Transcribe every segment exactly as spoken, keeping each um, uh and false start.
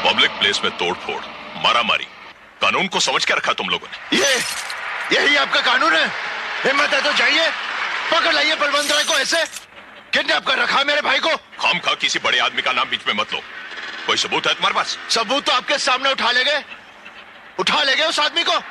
Public place में तोड़फोड़, मारामारी, कानून को समझ के रखा तुम लोगों ने। ये यही आपका कानून है? हिम्मत है तो जाइए, पकड़ लाइए बलवंत राय को। ऐसे किडनैप कर रखा मेरे भाई को। खाम खा किसी बड़े आदमी का नाम बीच में मत लो। कोई सबूत है तुम्हारे पास? सबूत तो आपके सामने उठा ले गए, उठा ले गए उस आदमी को।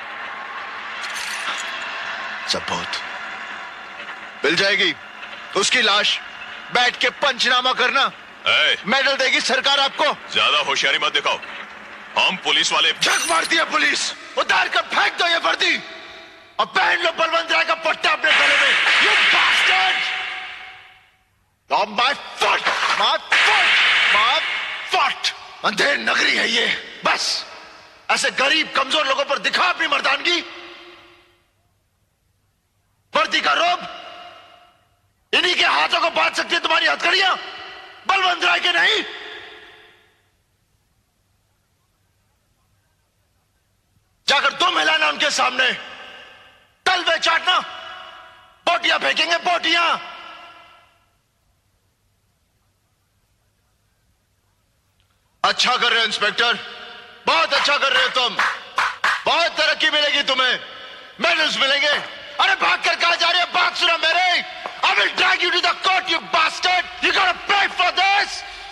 सबूत मिल जाएगी, उसकी लाश बैठ के पंचनामा करना, मेडल देगी सरकार आपको। ज्यादा होशियारी मत दिखाओ, हम पुलिस वाले। झक मारती है पुलिस, उतार कर फेंक दो ये वर्दी और पहन लो बलवंत राय का पट्टा अपने गले में। You bastard! On my foot, my foot, my foot. Andher Nagari है ये, बस ऐसे गरीब कमजोर लोगों पर दिखा अपनी मर्दानगी। वर्दी का रोब इन्हीं के हाथों को बांध सकती है तुम्हारी हथकड़ियां, बलवंत राय के नहीं। जाकर तुम हिलाना उनके सामने, तलवे चाटना, बोटियां फेंकेंगे बोटियां। अच्छा कर रहे हो इंस्पेक्टर, बहुत अच्छा कर रहे हो तुम, बहुत तरक्की मिलेगी तुम्हें, मेडल्स मिलेंगे। अरे भाग कर कहां जा रहे हो? बात सुना मेरे। I will drag you to the court, you bastard! You gotta pay for this!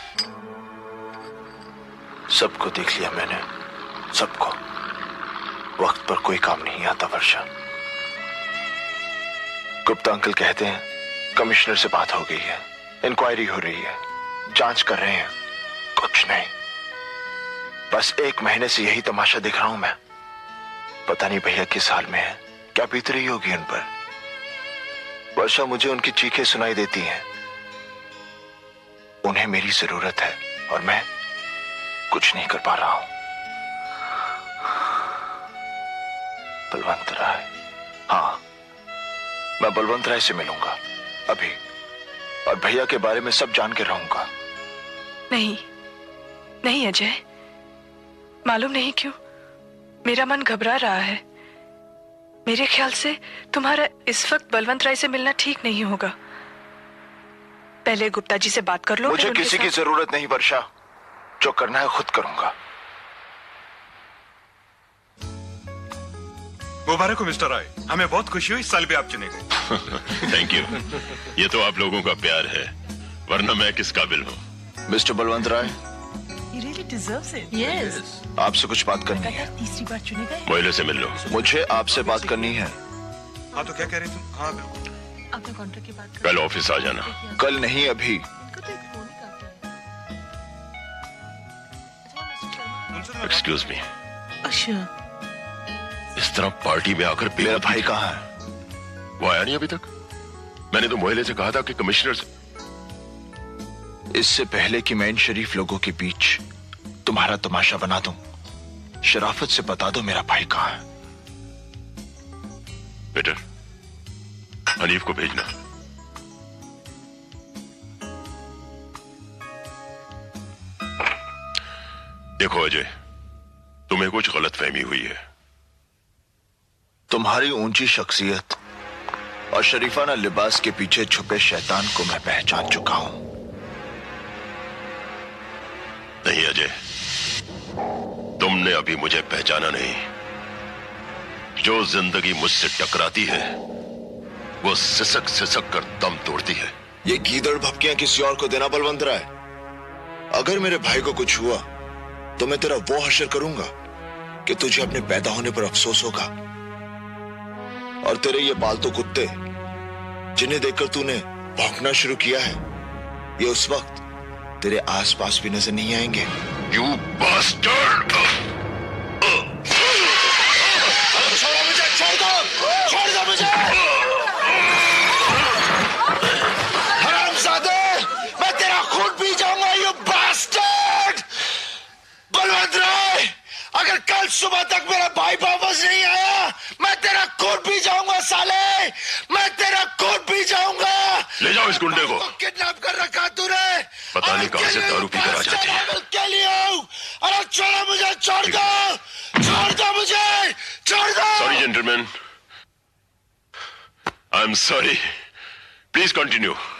सबको देख लिया मैंने, सबको। वक्त पर कोई काम नहीं आता वर्षा। गुप्ता अंकल कहते हैं कमिश्नर से बात हो गई है, इंक्वायरी हो रही है, जांच कर रहे हैं। कुछ नहीं, बस एक महीने से यही तमाशा देख रहा हूं मैं। पता नहीं भैया किस हाल में है, क्या बीत रही होगी उन पर। वर्षा, मुझे उनकी चीखें सुनाई देती हैं। उन्हें मेरी जरूरत है और मैं कुछ नहीं कर पा रहा हूं। बलवंत राय, हाँ, मैं बलवंत राय से मिलूंगा अभी, और भैया के बारे में सब जान के रहूंगा। नहीं नहीं अजय, मालूम नहीं क्यों मेरा मन घबरा रहा है। मेरे ख्याल से तुम्हारा इस वक्त बलवंत राय से मिलना ठीक नहीं होगा। पहले गुप्ता जी से बात कर लो। मुझे किसी की जरूरत नहीं वर्षा, जो करना है खुद करूंगा। मुबारक हो मिस्टर राय, हमें बहुत खुशी हुई, इस साल भी आप चुने गए। थैंक यू, ये तो आप लोगों का प्यार है, वरना मैं किस काबिल हूँ। Mister Balwant Rai, He really deserves it. Yes. आपसे कुछ बात करनी है। तीसरी बार चुने गए। मोहल्ले से मिल लो। मुझे आपसे बात करनी है। हाँ तो क्या कह रही तुम? हाँ बिल्कुल। अपने कॉन्ट्रैक्ट की बात कल ऑफिस आ जाना। कल नहीं, अभी। Excuse me. अच्छा। इस तरह पार्टी में आकर मेरा भाई कहाँ है? वो आया नहीं अभी तक। मैंने तो मोहल्ले से कहा था कि कमिश्नर से। इससे पहले कि मैं इन शरीफ लोगों के बीच तुम्हारा तमाशा बना दूं, शराफत से बता दो मेरा भाई कहाँ है। बेटर, हनीफ को भेजना। देखो अजय, तुम्हें कुछ गलतफहमी हुई है। तुम्हारी ऊंची शख्सियत और शरीफाना लिबास के पीछे छुपे शैतान को मैं पहचान चुका हूं। नहीं अजय, तुमने अभी मुझे पहचाना नहीं। जो जिंदगी मुझसे टकराती है वो सिसक सिसक कर दम तोड़ती है। ये गीदड़ भपकियां किसी और को देना बलवंत राय। अगर मेरे भाई को कुछ हुआ तो मैं तेरा वो हश्र करूंगा कि तुझे अपने पैदा होने पर अफसोस होगा। और तेरे ये पालतू कुत्ते जिन्हें देखकर तूने भौंकना शुरू किया है, ये उस वक्त तेरे आसपास भी नजर नहीं आएंगे। You bastard! छोड़ो मुझे, छोड़ दो, छोड़ दो मुझे। हरामजादे, मैं तेरा खून पी जाऊंगा, you bastard! बलवंत राय, अगर कल सुबह तक मेरा भाई वापस नहीं आया, मैं तेरा खून पी जाऊंगा साले, मैं तेरा खून पी जाऊंगा। ले जाओ इस गुंडे को। किडनैप कर रखा तूने। पता नहीं कहां से दारू पीकर आ जाती है। अरे छोड़ो मुझे, छोड़ दो, छोड़ दो मुझे, छोड़ दो। Sorry gentleman, I am sorry, please continue.